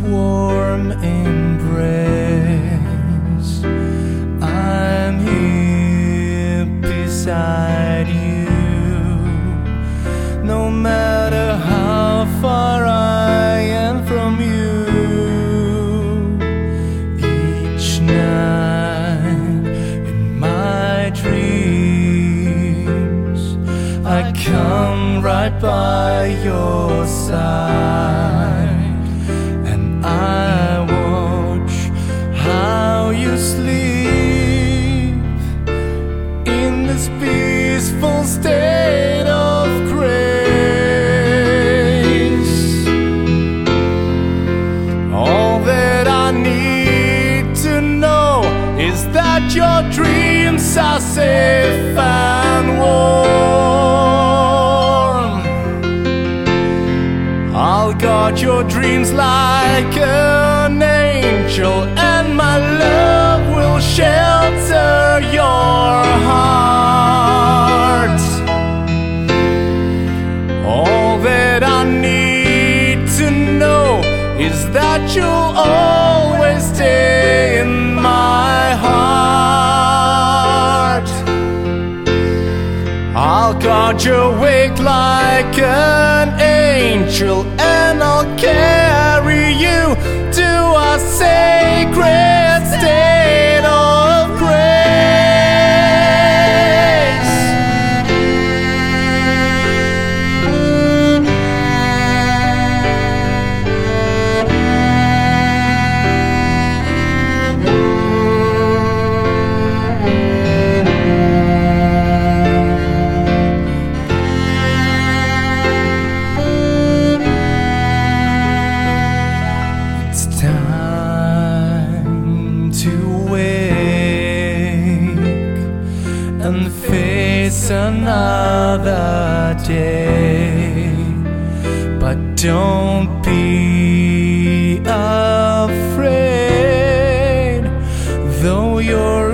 warm embrace. I'm here beside you, no matter how far I am from you. Each night in my dreams, I come right by your side, and I watch how you sleep in this peaceful state of grace. All that I need to know is that your dreams are safe and warm. I'll guard your dreams like an angel, and my love will shelter your heart. All that I need to know is that you'll always stay in my heart. I'll guard your wake like an angel, and I'll carry you to a sacred state of grace. It's time to wake and face another day, but don't be afraid, though you're